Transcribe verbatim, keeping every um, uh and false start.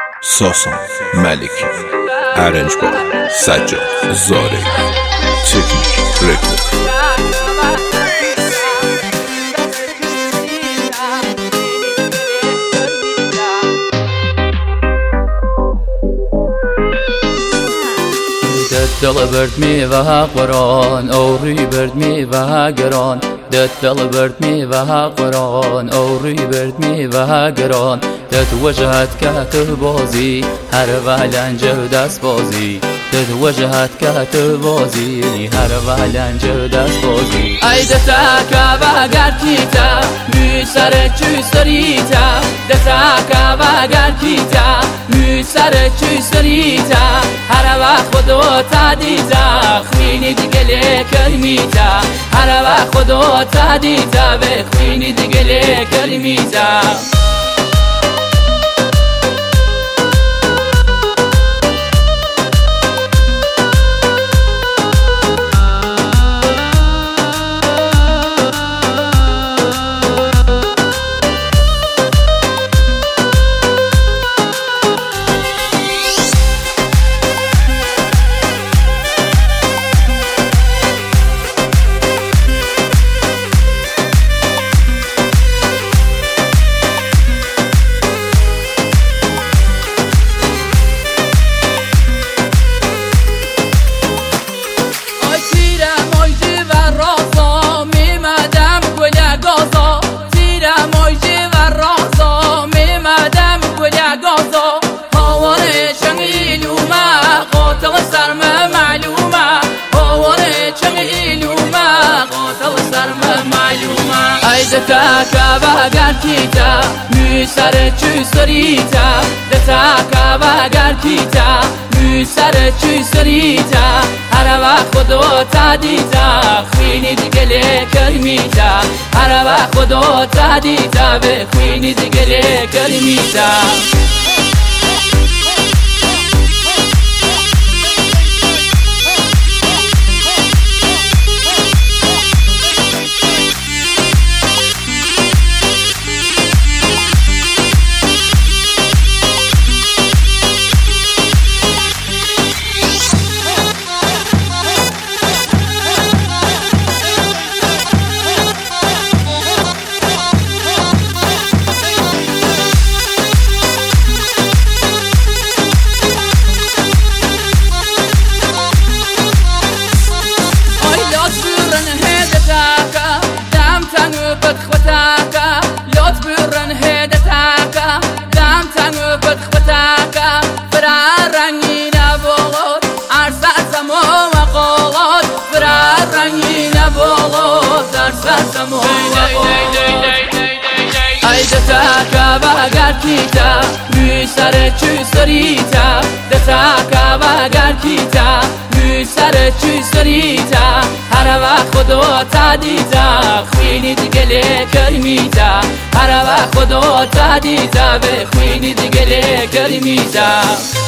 ساسان ملکی، ارنجبار سجاد زاره، تکنیک رکورد. دل برد میوه قرآن اوری برد میوه گران دت دل برد میوه قرآن اوری برد میوه گران دت وجهت که بازی هر ولنج دست بازی دت وجهت که بازی هر ولنج دست بازی ای دتا که بگر کیتا می سر چی سریتا دتا که بگر کیتا می سر چی سریتا هر وقت خودو تادیتا خوینی دیگه کلمیتا هر وقت خودو تادیتا به خوینی دیگه کلمیتا دتا که بگر کیتا می سر چی سریتا دتا که بگر کیتا می سر چی سریتا هر وقت خودو تادیتا خوینی دیگه کلمیتا هر وقت خودو تادیتا به خوینی دیگه کلمیتا ای دتا که بگر کیتا می سر چی سریتا دتا که بگر کیتا می سر چی سریتا هر وقت خودو تادیتا خوینی دیگه کلمیتا هر وقت خودو تادیتا به خوینی دیگه کلمیتا